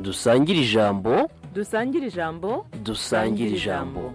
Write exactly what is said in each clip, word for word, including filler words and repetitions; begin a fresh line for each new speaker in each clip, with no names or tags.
dusangire ijambo
dusangire ijambo
dusangire ijambo.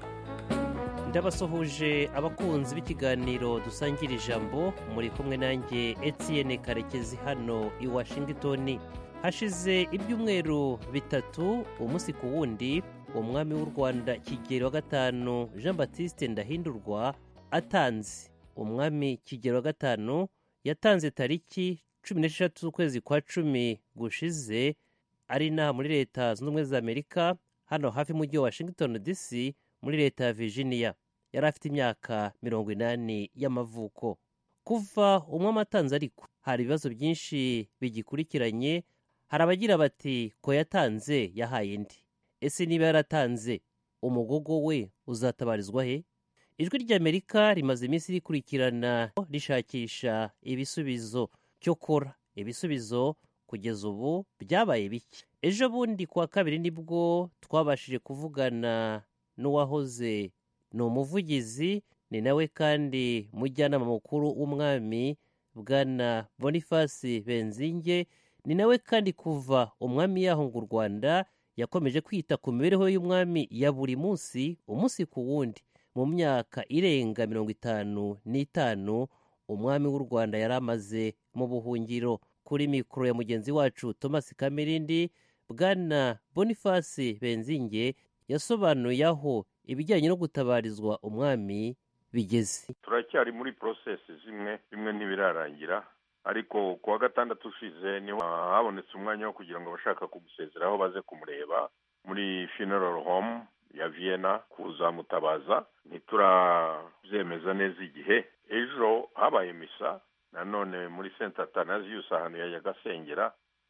ndabasuhuje abakunzi b'ikiganiro dusangira ijambo, muri kumwe nanjye Etienne Karekezi hano i Washington. Hashize ibyumweru bitatu umunsi ku wundi umwami w'u Rwanda Kigeli wa gatanu Jean Baptiste Ndahindurwa atanze. Umwami Kigeli wa gatanu yatanze tariki cumi n'esheshatu z'ukwezi kwa cumi gushize, ari inaha muri leta zunze ubumwe za Amerika, hano hafi y'umujyi wa Washington D C muri leta ya Virginia. Yari afite imyaka mirongo inani y'amavuko. Kuva umwami atanze ariko hari ibibazo byinshi bigikurikiranye. Hari abagira bati ko yatanze yahaye ndi. Ese niba yaratanze umugogo we uzatabarizwa he? Ijwi ry'Amerika rimaze iminsi rikurikirana rishakisha ibisubizo. Cyokora ibisubizo kugeza ubu byabaye bike. Ejo bundi kuwa kabiri nibwo twabashije kuvugana n'uwahoze ni umuvugizi, ni nawe kandi mujyanama mukuru w'umwami Bwana Boniface Benzinge, ni nawe kandi kuva umwami yahunga u Rwanda yakomeje kwita ku mibereho y'umwami ya buri munsi, umunsi ku wundi. Mu myaka irenga mirongo itanu n'itanu umwami w'u Rwanda yari amaze mu buhungiro. Kuri mikoro ya mugenzi wacu Thomas Kamirindi, Bwana Boniface Benzinge yasobanuye aho ibijyanye no gutabarizwa umwami bigeze.
Turacyari muri process zimwe bimwe ntibirarangira, ariko kuwa gatandatu ushize niho habonetse umwanya wo kugira ngo abashaka kumusezeraho baze kumureba muri funeral home ya Vienna kuzamutabaza. Ntiturabyemeza neza igihe. Ejo habaye misa nanone muri Saint Athanasius ahantu yagasengera,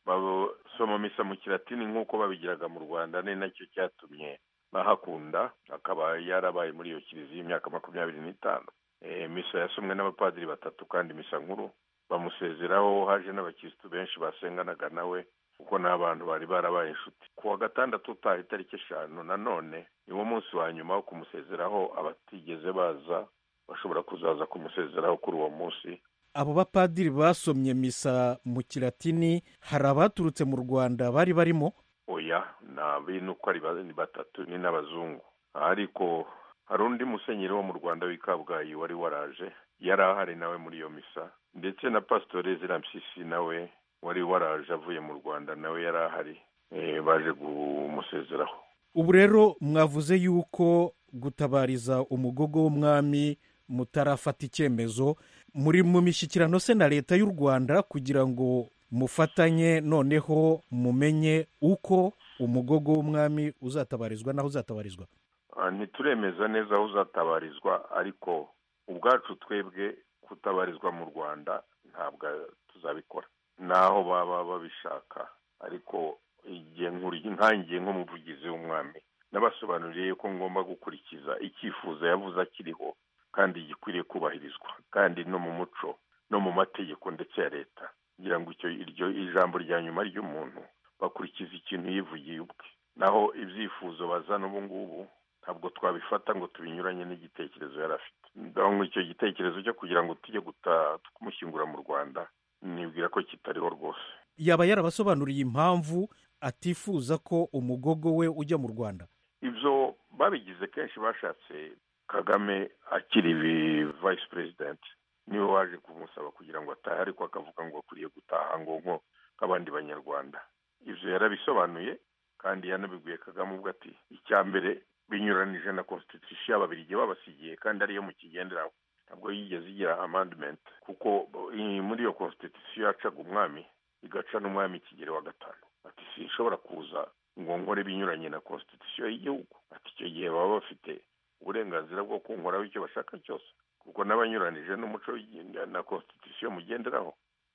basoma misa mu Kilatini nk'uko babigiraga mu Rwanda, ni nacyo cyatumye bahakunda. Akaba yarabaye muri iyo kiliziya imyaka makumyabiri n'itanu. E, misa yasomwe n'abapadiri batatu kandi misa nkuru. Bamusezeraho haje n'abakirisitu benshi basenganaga nawe kuko n'abantu bari barabaye inshuti. Kuwa gatandatu utaha itariki eshanu nanone niwo munsi wa nyuma wo kumusezeraho. Abatigeze baza bashobora kuzaza kumusezeraho kuri uwo munsi.
Abo bapadiri basomye misa mu Kilatini, hari abaturutse mu Rwanda bari barimo?
Oya, na bintu uko ari batatu ni n'abazungu. Ariko hari undi musenyeri wo mu Rwanda w'i Kabgayi wari waraje, yari ahari nawe muri iyo misa, ndetse na Pastor Ezra Mpyisi nawe wari waraje avuye mu Rwanda, nawe yari ahari. E, baje kumusezeraho.
Ubu rero mwavuze yuko gutabariza umugogo w'umwami mutarafata icyemezo, muri mu mishyikirano se na leta y'u Rwanda kugira ngo mufatanye noneho mumenye uko umugogo w'umwami uzatabarizwa naho uzatabarizwa?
Ntituremeza neza aho uzatabarizwa, ariko ubwacu twebwe kutabarizwa mu Rwanda ntabwo tuzabikora naho baba babishaka. Ariko igihe nkuriye nkangiye nk'umuvugizi w'umwami nabasobanuriye ko ngomba gukurikiza icyifuzo yavuze akiriho kandi gikwiriye kubahirizwa, kandi no mu muco no mu mategeko ndetse ya leta, ngira ngo icyo iryo ijambo rya nyuma ry'umuntu bakurikiza ikintu yivugiye ubwe. Naho ibyifuzo bazana ubu ngubu ntabwo twabifata ngo tubinyuranye n'igitekerezo yari afite. Ndabona icyo gitekerezo cyo kugira ngo tujye kumushyingura mu Rwanda nibwira ko kitariho rwose.
Yaba yarabasobanuriye impamvu atifuza ko umugogo we ujya mu Rwanda?
Ibyo babigize kenshi. Bashatse Kagame akiri vice president niwe waje kumusaba kugira ngo atahe, ariko akavuga ngo akwiriye gutaha ngo nko nk'abandi banyarwanda. Ibyo yarabisobanuye kandi yanabibwiye Kagame ubwo ati icya mbere binyuranije na constitution y'Ababiligi babasigiye kandi ariyo mu kigenderaho. Ntabwo yigeze igira amendment kuko muri iyo constitution yacaga umwami igaca n'umwami Kigeli wa gatanu. Ati sinshobora kuza ngo nkore binyuranye na constitution y'igihugu. Ati icyo gihe baba bafite uburenganzira bwo kunkoraho icyo bashaka cyose kuko n'abanyuranije n'umuco na constitution mugenderaho.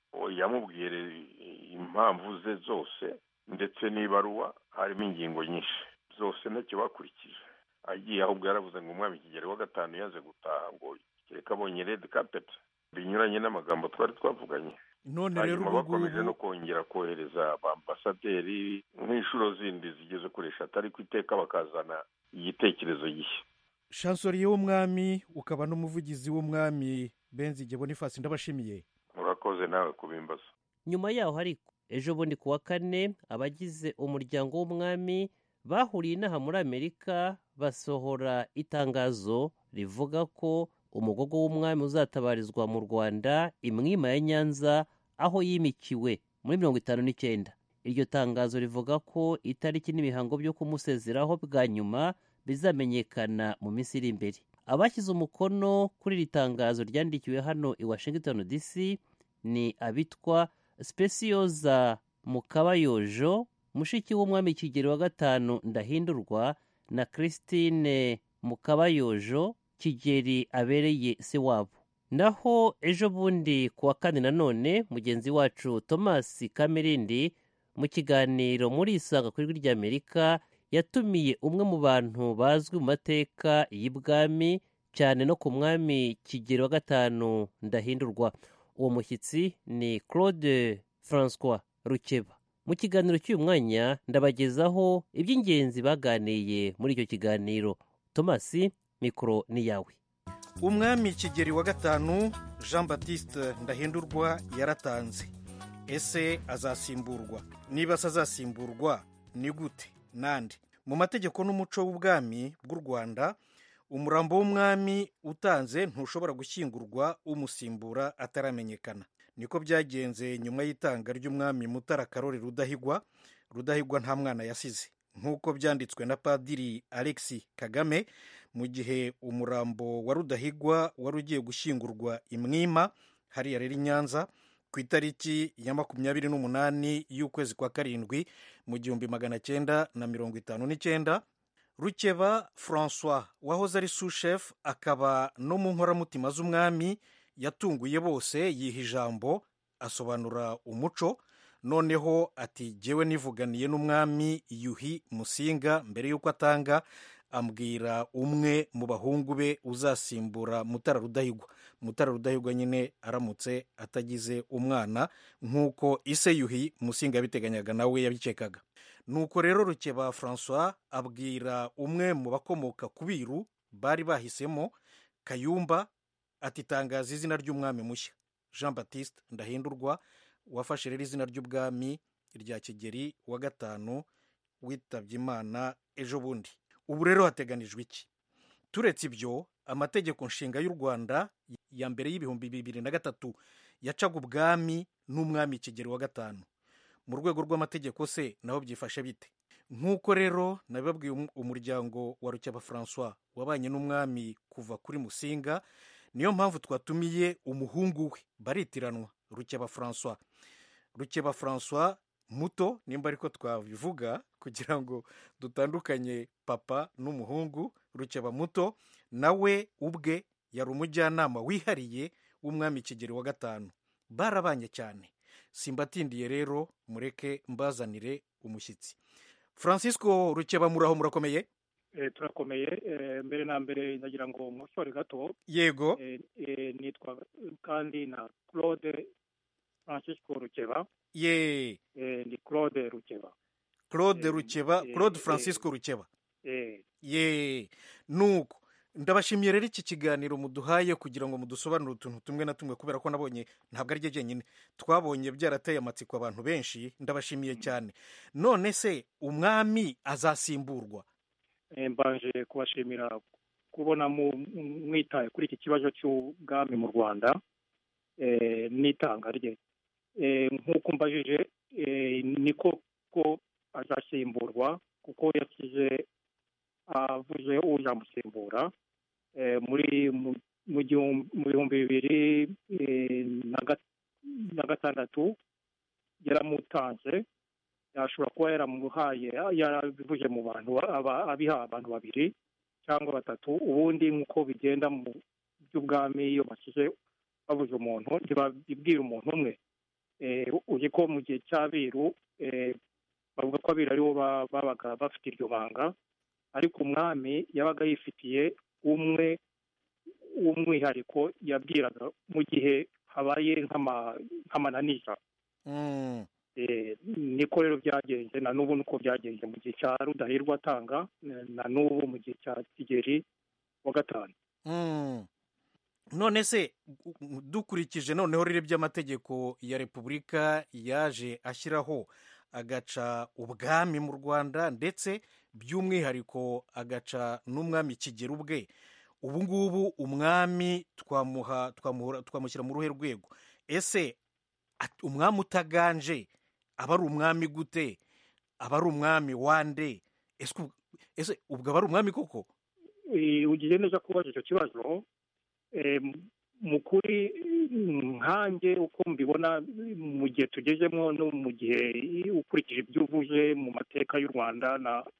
Yamubwire impamvu ze zose ndetse n'ibaruwa harimo ingingo nyinshi, zose ntacyo bakurikije. Agiye ahubwo yaravuze ngo umwami Kigeli wa gatanu yaze gutaha ngo kereka abonye red carpet, binyuranye n'amagambo twari twavuganye.
None rero
ubu bakomeje no kongera kohereza ambasaderi nk'inshuro zindi zigeze kuri eshatu, ariko iteka bakazana igitekerezo gishya.
Chancelier w'umwami ukaba n'umuvugizi w'umwami Benzinge Boniface, ndabashimiye.
Urakoze nawe kubimbaza.
Nyuma yaho hari ejo bundi ku wa kane abagize umuryango w'umwami bahuriye inaha muri amerika basohora itangazo rivuga ko umugogo w'umwami uzatabarizwa mu rwanda imwima ya nyanza aho yimikiwe muri mirongo itanu n'icyenda. iryo tangazo rivuga ko itariki n'imihango byo kumusezeraho bwa nyuma bizamenyekana mu minsi iri imbere. Abashyize umukono kuri iri tangazo ryandikiwe hano i Washington D C ni abitwa Specioza Mukabayojo, mushiki w'umwami Kigeli wa gatanu Ndahindurwa, na Christine Mukabayojo Kigeli abereye se wabo. Naho ejo bundi ku wa kane nanone mugenzi wacu Thomas Kamirindi mu kiganiro muri Isanga kuri rya Amerika yatumiye umwe mu bantu bazwi mu mateka y'ibwami cyane no ku mwami Kigeli wa gatanu Ndahindurwa. Uwo mushyitsi ni Claude François Rukeba. Mu kiganiro cy'uyu mwanya ndabagezaho iby'ingenzi baganiye muri icyo kiganiro. Thomas, mikoro ni yawe.
Umwami Kigeli wa gatanu Jean Baptiste Ndahindurwa yaratanze. Ese azasimburwa? Niba azasimburwa ni gute? Nande? Mu mategeko n'umuco w'ubwami bw'u Rwanda, umurambo w'umwami utanze ntushobora gushyingurwa umusimbura ataramenyekana. Niko byagenze nyuma y'itanga ry'umwami Mutara Karoli Rudahigwa. Rudahigwa nta mwana yasize, nk'uko byanditswe na Padiri Alexis Kagame, mu gihe umurambo wa Rudahigwa wari ugiye gushyingurwa imwima hariya rero i Nyanza ku itariki ya makumyabiri n'umunani y'ukwezi kwa karindwi mu gihumbi magana cyenda na mirongo itanu n'icyenda. Rukeba François wahoze ari sous-chef akaba no mu nkoramutima z'umwami yatunguye bose, yiha ijambo asobanura umuco. Noneho ati jyewe nivuganiye n'umwami Yuhi Musinga mbere y'uko atanga, ambwira umwe mu bahungu be uzasimbura Mutara Rudahigwa. Mutara Rudahigwa nyine aramutse atagize umwana nk'uko ise Yuhi Musinga yabiteganyaga nawe yabikekaga. Nuko rero Rukeba François abwira umwe mu bakomoka ku Biru bari bahisemo, Kayumba, ati tangaza izina ry'umwami mushya Jean Baptiste Ndahindurwa wafashe rero izina ry'ubwami rya Kigeli wa gatanu witabye Imana ejo bundi. Ubu rero hateganijwe iki? Turetse ibyo, amategeko nshinga y'u Rwanda ya mbere y'ibihumbi bibiri na gatatu yacaga ubwami n'umwami Kigeli wa gatanu. Mu rwego rw'amategeko se naho byifashe bite? Nk'uko rero nabibabwiye, umuryango wa Rukeba François wabanye n'umwami kuva kuri Musinga, niyo mpamvu twatumiye umuhungu we, baritiranwa, Rukeba François. Rukeba François muto, nimba ariko twabivuga kugira ngo dutandukanye papa n'umuhungu. Rukeba muto nawe ubwe yari umujyanama wihariye w'umwami Kigeli wa gatanu. Barabanye cyane. Simbatindiye rero, mureke mbazanire umushyitsi. Francisco Rukeba, muraho murakomeye?
E, turakomeye. E, mbere na mbere nagira ngo musore gato.
Yego.
E, e, nitwa kandi na Claude Francisco Rukeba.
Ye.
E, ni Claude Rukeba.
Claude e, Rukeba, e, Claude Francisco e, Rukeba.
E.
Ye. Nuko ndabashimiye rero iki kiganiro muduhaye kugira ngo mudusobanurire utuntu tumwe na tumwe, kubera ko nabonye ntabwo ari jye nyine, twabonye byarateye amatsiko abantu benshi. Ndabashimiye cyane. None se umwami azasimburwa?
E, mbanje kubashimira kubona mwitaye kuri iki kibazo cy'ubwami mu Rwanda e, n'itanga rye. E, nk'uko mbajije, e, niko ko azasimburwa kuko yasize avuze uzamusimbura e, muri mu bihumbi bibiri e, na gatandatu yaramutanze. Yashobora kuba yaramuhaye yarabivuje mu bantu abiha abantu babiri cyangwa batatu. Ubundi nk'uko bigenda mu by'ubwami, iyo basize bavuze umuntu ntibabibwira umuntu umwe. Uzi ko mu gihe cy'Abiru bavuga ko Abiru aribo babaga bafite iryo banga, ariko umwami yabaga yifitiye umwe w'umwihariko yabwiraga mu gihe habaye nk'amananiza.
Mm.
E, niko rero byagenze, na n'ubu nuko byagenze mu gihe cya Rudahigwa atanga, na n'ubu mu gihe cya Kigeli wa gatanu.
Mm. none se dukurikije noneho rero by'amategeko ya repubulika yaje ashyiraho agaca ubwami mu rwanda ndetse by'umwihariko agaca n'umwami kigera ubwe ubu ngubu umwami twamuha twamushyira mu ruhe rwego ese umwami utaganje aba ari umwami gute aba ari umwami wande ese ubwo aba ari umwami koko
ugiye neza kubaza icyo kibazo mu kuri nkanjye uko mbibona mu gihe tugezemo no mu gihe ukurikije ibyo uvuze mu mateka y'u rwanda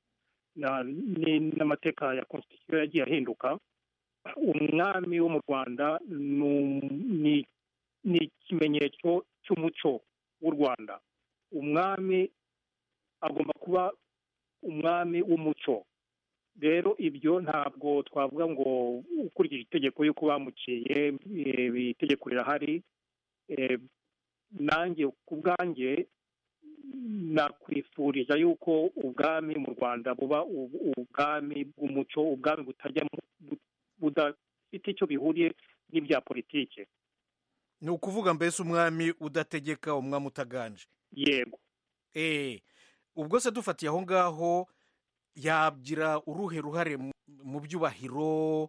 n'amateka ya constitution yagiye ahinduka umwami wo mu rwanda ni ikimenyetso cy'umuco w'u rwanda umwami agomba kuba umwami w'umuco rero ibyo ntabwo twavuga ngo ukurikije itegeko y'uko bamuciye itegeko rirahari nanjye ku bwanjye nakwifuriza yuko ubwami mu rwanda buba ubwami bw'umuco ubwami butajya budafite icyo bihuriye n'ibya politiki
ni ukuvuga mbese umwami udategeka umwami utaganje
yego
eee ubwo se dufatiye aho ngaho yagira uruhe ruhare mu byubahiro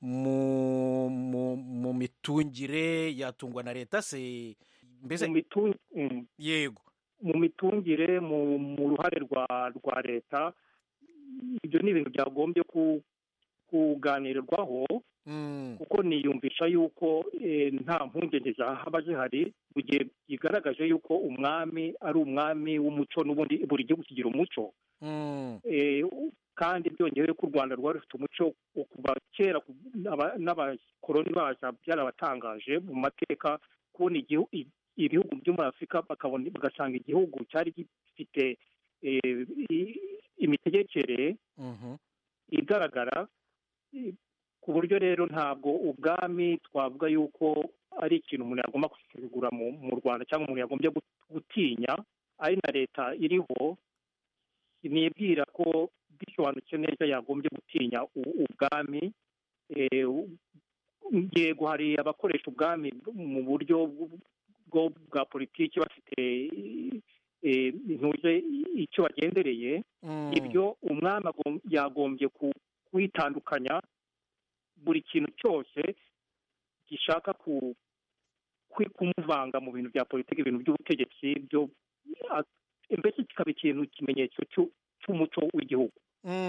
mu mitungire yatungwa na leta se mbese yego
mu mitungire mu ruhare rwa leta ibyo ni ibintu byagombye kuganirwaho kuko niyumvisha yuko nta mpungenge zaba zihari mu gihe bigaragaje yuko umwami ari umwami w'umuco n'ubundi buri gihugu kigira umuco kandi byongewe ko u rwanda rwari rufite umuco kuva kera n'abakoloni baza byarabatangaje mu mateka kubona ibihugu byo muri afurika bagasanga igihugu cyari gifite imitegekere igaragara ku buryo rero ntabwo ubwami twavuga yuko ari ikintu umuntu yagomba gusuzugura mu rwanda cyangwa umuntu yagombye gutinya ari na leta iriho nibwira ko bisobanutse neza yagombye gutinya ubwami yego hari abakoresha ubwami mu buryo bwa politiki bafite ntuje icyo bagendereye ibyo umwami yagombye kwitandukanya buri kintu cyose gishaka kumuvanga mu bintu bya politiki ibintu by'ubutegetsi byo mbese kikaba ikintu ikimenyetso cy'umuco w'igihugu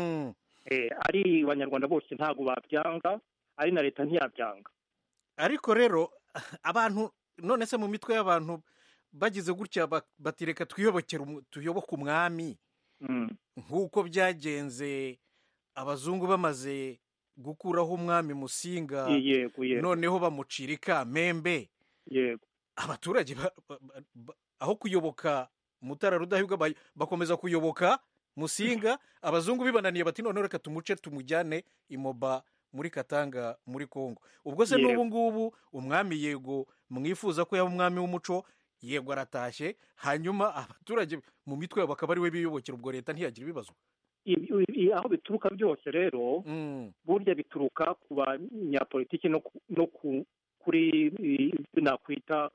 ari abanyarwanda bose ntabwo babyanga ari na leta ntiyabyanga
ariko rero abantu none se mu mitwe y'abantu bagize gutya batireka tuyoboke umwami nk'uko byagenze abazungu bamaze gukuraho umwami Musinga noneho bamucira ikamembe abaturage aho kuyoboka Mutara Rudahigwa bakomeza kuyoboka Musinga abazungu bibananiye bati noneho reka tumuce tumujyane imoba muri Katanga muri Kongo ubwo se n'ubu ngubu umwami yego mwifuza ko yaba umwami w'umuco yego aratashye hanyuma abaturage mu mitwe yabo bakaba ari we biyobokera ubwo leta ntiyagira ibibazo
aho bituruka byose rero burya bituruka ku banyapolitiki no kuri nakwita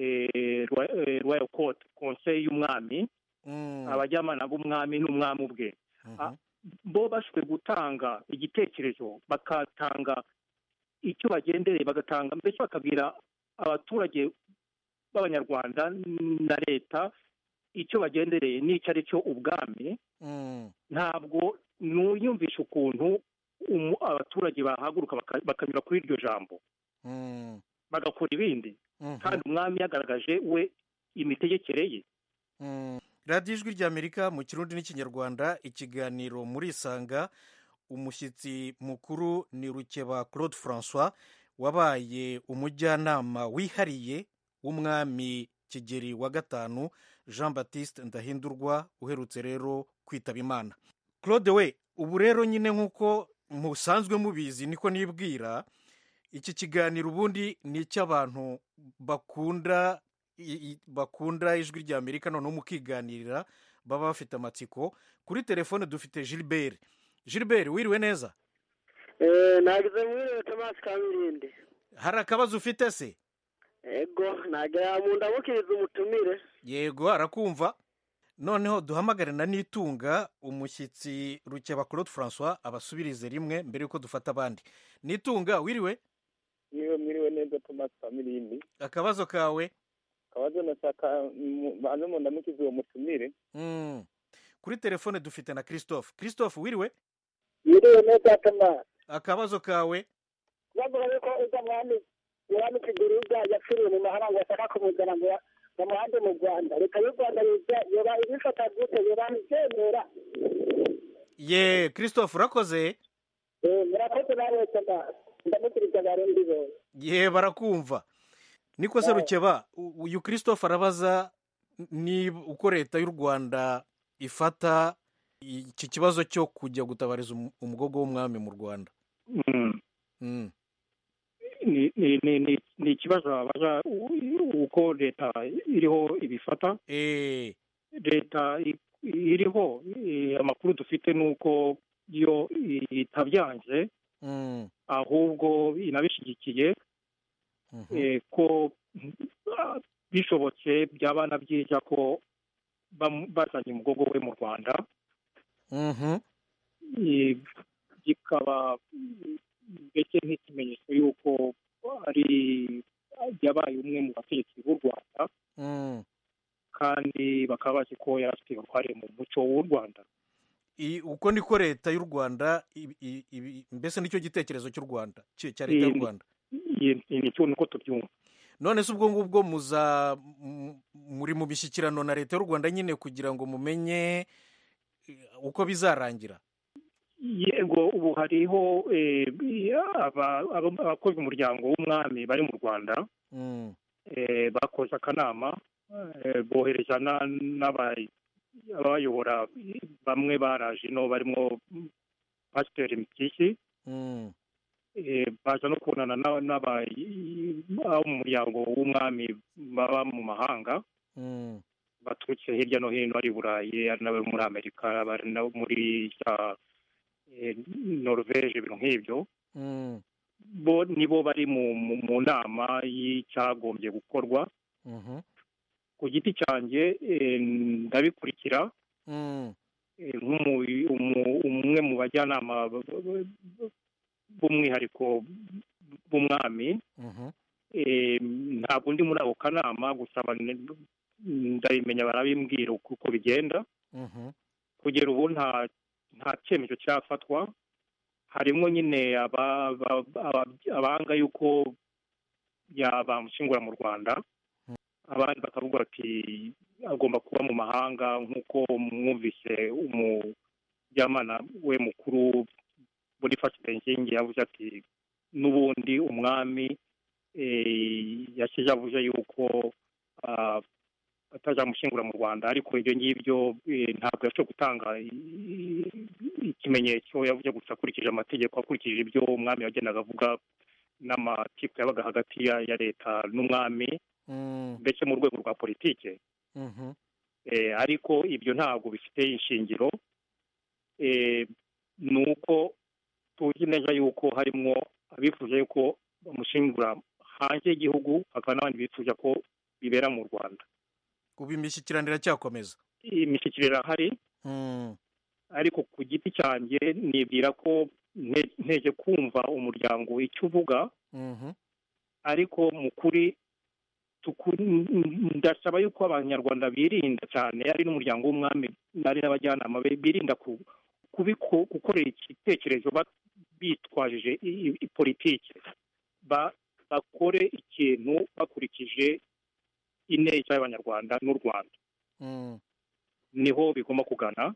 royal court conseil y'umwami abajyamana b'umwami n'umwami ubwe bo bashoboye gutanga igitekerezo bakatanga icyo bagendereye bagatanga mbese bakabwira abaturage b'abanyarwanda na leta icyo bagendereye n'icyo ari cyo ubwami ntabwo nuyumvisha ukuntu abaturage bahaguruka bakanyura kuri iryo jambo bagakora ibindi kandi umwami yagaragaje we imitegekere ye
radiyo ijwi ry'amerika mu kirundi n'ikinyarwanda ikiganiro muri isanga umushyitsi mukuru ni Rukeba Claude François wabaye umujyanama wihariye w'umwami Kigeli wa gatanu Jean Baptiste Ndahindurwa uherutse rero kwitaba Imana. Claude we ubu rero nyine nk'uko musanzwe mubizi niko nibwira iki kiganiro ubundi ni icy'abantu bakunda bakunda ijwi ry'Amerika noneho mukiganirira baba bafite amatsiko. Kuri telefone dufite Gilbert. Gilbert wiriwe neza?
Eh nagize mwiriwe Thomas Kamirindi.
hari akabazo ufite se?
ego nagira mu ndamukiriza umutumire.
Yego arakumva. Noneho duhamagare na Nitunga umushyitsi Rukeba Claude François abasubirize rimwe mbere yuko dufata abandi. Nitunga wiriwe?
Niwe mwiriwe neza Thomas Family.
Akabazo kawe?
Akabazo nashaka banze mu ndamukiza uwo mutumire.
Mm. Kuri telefone dufite na Christophe. Christophe wiriwe?
Wiriwe neza Thomas.
Akabazo kawe?
Bavuga ko uza mwami Yohani Kiguruza yapfiriye mu mahanga ashaka kumuzana ngo bamuhande mu Rwanda. Reka y'u Rwanda yoba ibifata gute yoba ibyemera.
Ye Christophe urakoze?
Eh murakoze nawe Thomas. Ndamukiriza barundi bo.
Ye barakumva. Niko se Rukeba uyu Christophe arabaza ni uko leta y'u Rwanda ifata iki kibazo cyo kujya gutabariza umugogo w'umwami mu Rwanda.
Mm.
Mm.
ni ni ni ni ikibazo babaza uko leta iriho ibifata.
Eh
leta iriho amakuru dufite nuko yo itabyanje
mm.
ahubwo inabishigikiye eh ko bishobotse byabana byiza ko bazanye umugogo we mu Rwanda.
Mhm.
Bikaba ndetse nk'ikimenyetso y'uko ari yabaye umwe mu bategetsi b'u Rwanda.
Mm.
kandi bakaba bazi ko yarafite uruhare mu muco w'u Rwanda.
Uko niko leta y'u Rwanda mbese nicyo gitekerezo cy'u Rwanda cya leta y'u Rwanda.
Ni cyo nuko tubyumva.
None se ubwo ngubwo muza muri mu bishyikirano na leta y'u Rwanda nyine kugira ngo mumenye uko bizarangira?
Yego ubu hariho abakoze umuryango w'umwami bari mu Rwanda.
Mm.
bakoze akanama bohereza n'abayobora bamwe baraje no barimo Pasiteri Mpyisi.
Mm.
baza no kubonana n'abo mu muryango w'umwami baba mu mahanga.
Mm.
baturutse hirya no hino ari Burayi ari n'abo muri Amerika bari no muri Norvege ibintu nk'ibyo.
Mm.
bo nibo bari mu mu nama y'icyagombye gukorwa.
Mhm.
ku giti cyanjye ndabikurikira.
Mm.
umwe mu bajyanama b'umwihariko b'umwami.
Mhm.
ntabwo ndi muri ako kanama gusa ndabimenya barabimbwira uko bigenda.
Mhm.
kugera ubu nta nta cyemezo cyafatwa. harimo nyine abanga yuko yabamushingura mu Rwanda. abandi bakavuga ati agomba kuba mu mahanga nk'uko mwumvise umujyamana we mukuru Boniface Benzingi yavuze ati n'ubundi umwami yashyize avuze yuko atazamushingura mu Rwanda, ariko ibyo ngibyo ntabwo yashobora gutanga ikimenyetso. yavuze gusa akurikije amategeko, akurikije ibyo umwami yagendaga avuga n'amategeko yabaga hagati ya leta n'umwami mbese mu rwego rwa politike. ariko ibyo ntabwo bifite ishingiro. ni uko tuzi neza yuko harimo abifuza yuko bamushingura hanze y'igihugu, hakaba n'abandi bifuza ko bibera mu Rwanda.
Ubu imishyikirano iracyakomeza?
imishyikirano irahari. ariko ku giti cyanjye nibwira ko ntege kumva umuryango icyo uvuga. ariko mu kuri ndasaba yuko abanyarwanda birinda cyane, ari n'umuryango w'umwami ari n'abajyanama birinda gukorera igitekerezo bitwajije politiki. bakore ikintu bakurikije ineza y'abanyarwanda n'u Rwanda. niho bigomba kugana.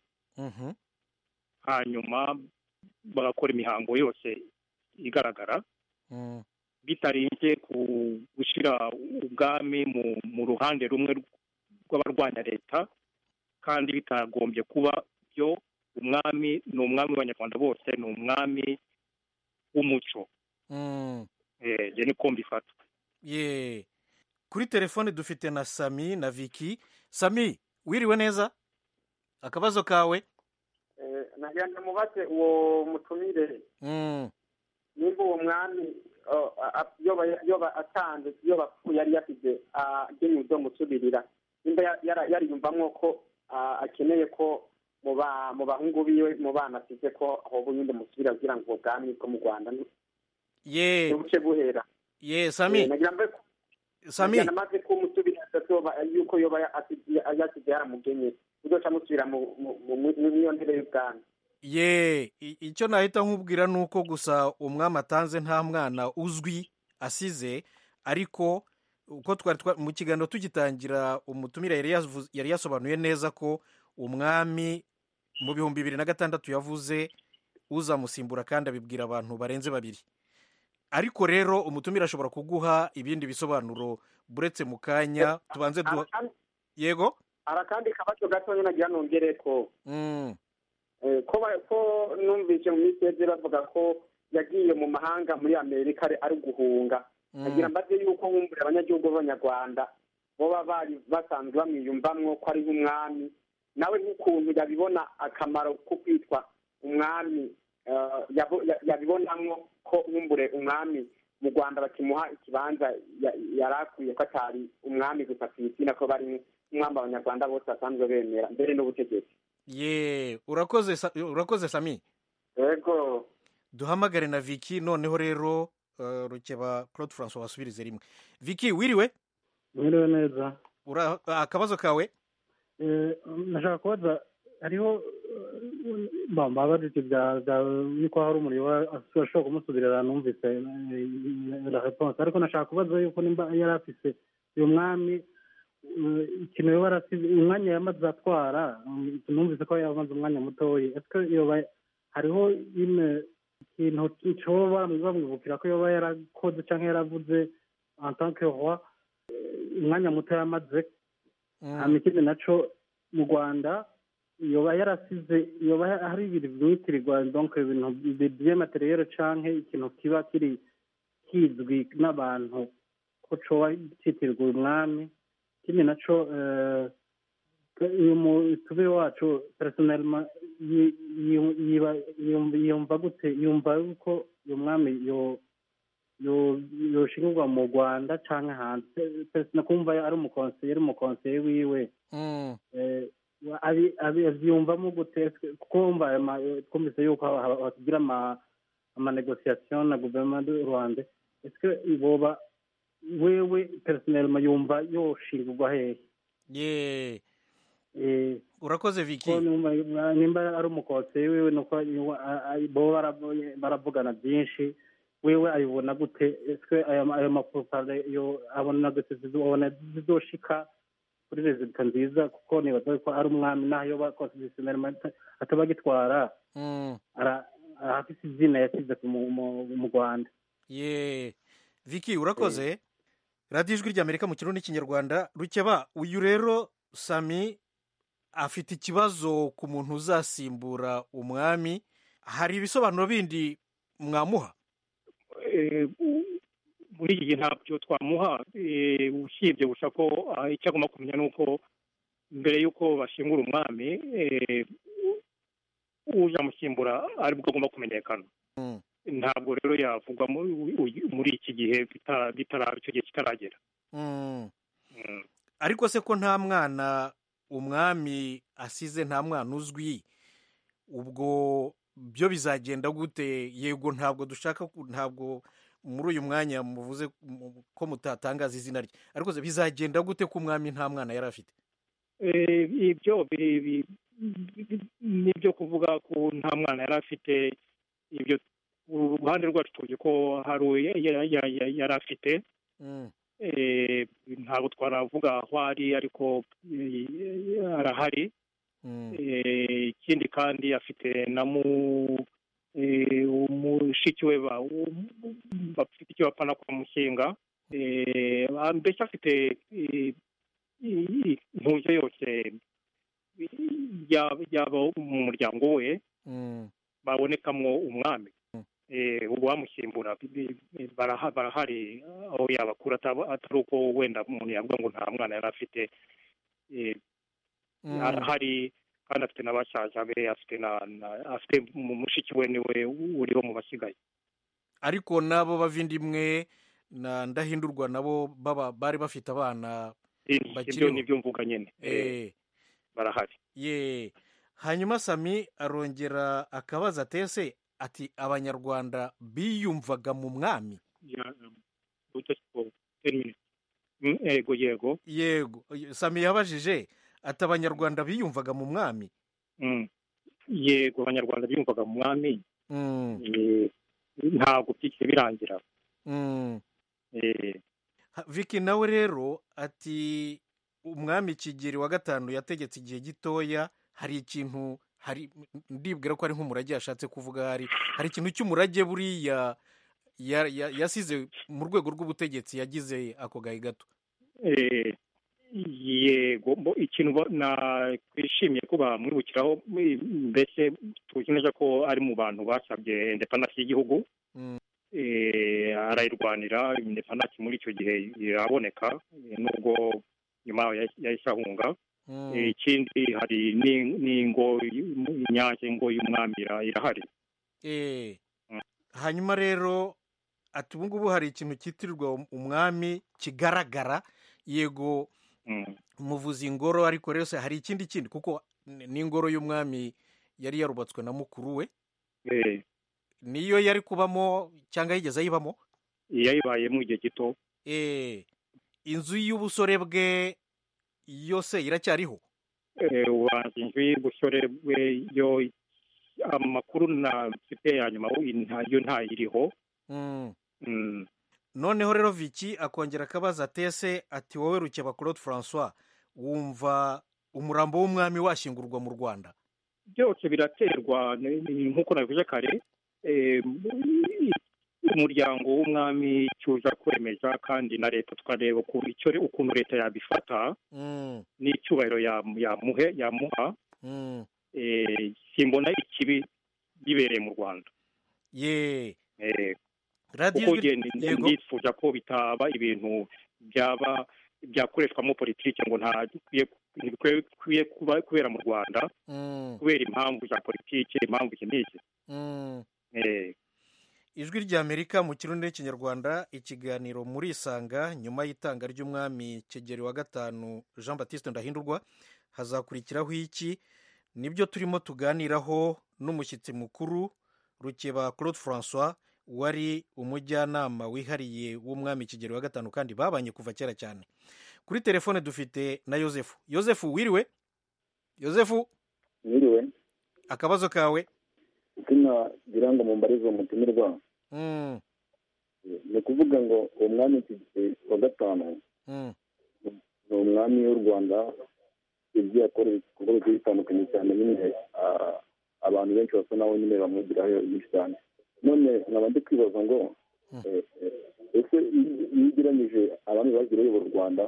hanyuma bagakora imihango yose igaragara, bitarinze gushyira ubwami mu ruhande rumwe rw'abarwanya leta, kandi bitagombye kuba byo. umwami ni umwami w'abanyarwanda bose, ni umwami w'umuco. njye niko mbifata.
ye kuri telefone dufite na Sami na Vicky. Sami wiriwe neza? akabazo kawe?
nagira ngo mubaze uwo mutumire nimba uwo mwami yoba atanze iyo bapfuye yari yasize agenewe ibyo musubirira nimba yariyumvamwo ko akeneye ko mu bahungu biwe mu bana asize ko aho bundi musubira kugira ngo ubwami bwo mu Rwanda
ye
buce buhera
ye Sami Sami
namaze ko musubira yuko yoba yasize yaramugenye uzoca musubira mu niyo ntebe y'ubwami
ye icyo nahita nkubwira ni uko gusa umwami atanze nta mwana uzwi asize ariko uko twari mu kiganiro tugitangira umutumira yari yasobanuye neza ko umwami mu bihumbi bibiri na gatandatu yavuze uzamusimbura kandi abibwira abantu barenze babiri ariko rero umutumira ashobora kuguha ibindi bisobanuro buretse mu kanya tubanze duha yego
arakandi kabazo gatonya nagira nongere ko ko numvise mu minsi yeze bavuga ko yagiye mu mahanga muri Amerika ari guhunga agira mbaze yuko nkumbura abanyagihugu b'abanyarwanda boba bari basanzwe bamwiyumvamwo ko ari nk'umwami nawe nk'ukuntu yabibona akamaro ko kwitwa umwami yabibonamwo ko nkumbure umwami mu Rwanda bakimuha ikibanza yari akwiye ko atari umwami gusa ku isi nako bari umwami abanyarwanda bose basanzwe bemera mbere n'ubutegetsi
ye urakoze urakoze Sami
yego
duhamagare na Vicky noneho rero rukeba Claude François wasubirize rimwe Vicky wiriwe
wiriwe neza
akabazo kawe
nashaka kubaza hariho babajije bya yuko hari umuriro ashobora kumusubirira numvise la réponse ariko nashaka kubaza yuko nimba yari afise uyu mwami ikintu yoba arasize umwanya yamaze atwara numvise ko yamaze umwanya mutoya ese yoba hariho ikintu coba bamwibukira ko yoba yarakoze canke yaravuze en tant que roi umwanya muto yamaze hama ikindi naco mu Rwanda yoba yarasize yoba hari ibintu byitirirwa donc ibintu by'amateriel canke ikintu kiba kiri kizwi n'abantu ko coba citirirwa umwami ikindi naco uyu mutubire wacu personnellement yumva gute yumva yuko uyu mwami yoshingirwa mu Rwanda canke hanze nakumva ari umukonseye ari umukonseye wiwe abyumvamo gute kuko twumvise yuko hatugira amanegociation na gouvernement du Rwanda est-ce boba wewe personnellement yumva yoshingirwa hehe
ye urakoze Vicky
nimba ari umukonseye wiwe nuko bo baravugana byinshi wewe ayibona gute est-ce ayo mapropale yo abona gute zibona zizoshika kuri resulta nziza kuko nibaza ko ari umwami nayo ba constitutionnellement atabagitwara ara afise izina yasize mu Rwanda
ye Vicky urakoze Radio Ijwi ry'Amerika mu Kirundi n'Ikinyarwanda rukeba uyu rero Sami afite ikibazo ku muntu uzasimbura umwami hari ibisobanuro bindi mwamuha
muri iki gihe ntabyo twamuha usibye gusa ko icyo agomba kumenya ni uko mbere y'uko bashingura umwami uzamusimbura ari bwo agomba kumenyekana ntabwo rero yavugwa muri iki gihe icyo gihe kitaragera
ariko se ko nta mwana umwami asize nta mwana uzwi ubwo byo bizagenda gute yego ntabwo dushaka ntabwo muri uyu mwanya muvuze ko mutatangaza izina rye ariko bizagenda gute ko umwami nta mwana yari afite
ibyo nibyo kuvuga ko nta mwana yari afite ibyo uruhande rwacu tuzi ko hari yari afite ntabwo twaravuga aho ari ariko arahari ikindi kandi afite na mushiki we bafite icyo bapana kumushinga mbese afite impuzo yose yaba mu muryango we babonekamo umwami uwamusimbura barahari aho yabakura atari uko wenda umuntu yavuga ngo nta mwana yari afite arahari kandi afite n'abasaza be afite na afite mushiki we niwe uriho mu basigaye
ariko nabo bavindimwe na ndahindurwa nabo baba bari bafite abana
ibyo nibyo mvuga nyine barahari.
ye hanyuma Sami arongera akabaza atese ati abanyarwanda biyumvaga mu mwami.
yego yego
yego Sami yabajije ati abanyarwanda biyumvaga mu mwami.
yego abanyarwanda biyumvaga mu mwami ntabwo byigeze birangira.
Vicky nawe rero ati umwami Kigeli wa gatanu yategetse igihe gitoya, hari ikintu hari ndibwira ko ari nk'umurage yashatse kuvuga, hari hari ikintu cy'umurage buriya yasize mu rwego rw'ubutegetsi yagize ako gahe gato.
yego ikintu twishimiye ko bamwibukiraho, mbese tuzi neza ko ari mu bantu basabye independence y'igihugu, arayirwanira independence muri icyo gihe iraboneka nubwo nyuma yahise ahunga. ikindi hari n'ingo inyange ngo y'umwami irahari.
hanyuma rero ati ubu ngubu hari ikintu cyitirirwa umwami kigaragara, yego muvuza ingoro, ariko rero hari ikindi kindi kuko n'ingoro y'umwami yari yarubatswe na mukuru we, niyo yari kubamo cyangwa yigeze ayibamo?
yayibayemo igihe gito.
inzu y'ubusore bwe yose iracyariho?
ubanza inzu y'ubusore bwe yo amakuru mfite ya nyuma yo ntayiriho.
noneho rero Vicky akongera akabaza atese ati wowe Rukeba Claude François wumva umurambo w'umwami washyingurwa mu Rwanda?
byose biraterwa nk'uko nabivuze kare, umuryango w'umwami cyuza kwemeza kandi na leta tukareba ukuntu leta yabifata n'icyubahiro yamuhe yamuha. simbona ikibi gibereye mu Rwanda.
ye
kuko ndifuza ko bitaba ibintu byaba byakoreshwamo politiki ngo nta bikwiye kubera mu Rwanda kubera impamvu za politiki, impamvu iki n'iki.
ijwi ry'Amerika mu Kirundi n'Ikinyarwanda, ikiganiro muri Isanga nyuma y'itanga ry'umwami Kigeli wa gatanu Jean Baptiste Ndahindurwa. hazakurikiraho iki? nibyo turimo tuganiraho n'umushyitsi mukuru Rukeba Claude François, wari umujyanama wihariye w'umwami Kigeli wa gatanu kandi babanye kuva kera cyane. kuri telefone dufite na Yosefu. Yosefu wiriwe? Yosefu
wiriwe.
akabazo kawe?
Kina girango mu mbarizo umutumirwa.
Mm.
ni kuvuga ngo umwami Kigeli wa gatanu
mm.
ni umwami w'u Rwanda, ibyo yakoreye ibikorwa bigiye bitandukanye cyane, nyine abantu benshi basa nawe nyine bamwigiraho byinshi cyane. none nkaba ndi kwibaza ngo ese iyo ugereranyije abami bagiye bayobora u Rwanda,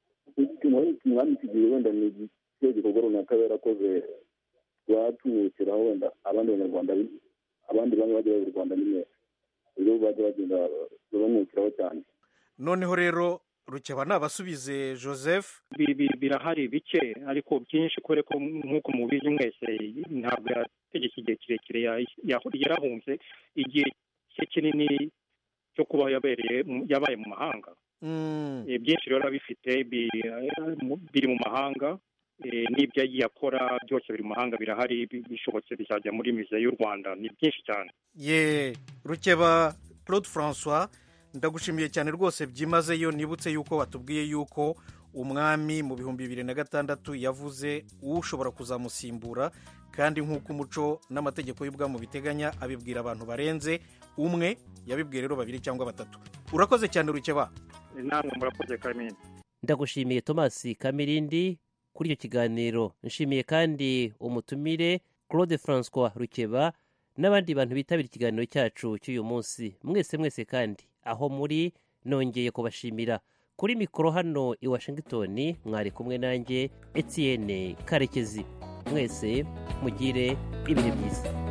umwami Kigeli wenda ni ikihe gikorwa runaka yarakoze rwatumwikiraho wenda abandi banyarwanda, abandi bamwe bagiye bayobora u Rwanda nyine rero bajya bagenda bamwikiraho cyane.
noneho rero Rukeba nabasubize Joseph.
birahari bike ariko byinshi kubera ko nk'uko mubizi mwese ntabwo yategeka igihe kirekire, yarahunze igihe cye kinini cyo kuba yabereye yabaye mu mahanga. byinshi rero bifite biri mu mahanga, n'ibyo yagiye akora byose biri mu mahanga birahari, bishobotse bizajya muri mize y'u Rwanda. ni byinshi cyane.
ye Rukeba Claude François, ndagushimiye cyane rwose byimazeyo. nibutse yuko watubwiye yuko umwami mu bihumbi bibiri na gatandatu yavuze ushobora kuzamusimbura, kandi nk'uko umuco n'amategeko y'ubwami biteganya abibwira abantu barenze umwe, yabibwiye rero babiri cyangwa batatu. urakoze cyane Rukeba.
namwe murakoze Kamini.
ndagushimiye Thomas Kamirindi kuri icyo kiganiro. nshimiye kandi umutumire Claude François Rukeba n'abandi bantu bitabira ikiganiro cyacu cy'uyu munsi. mwese mwese kandi aho muri nongeye kubashimira. kuri mikoro hano i Washington mwari kumwe nanjye Etienne Karekezi. mwese mugire ibihe byiza.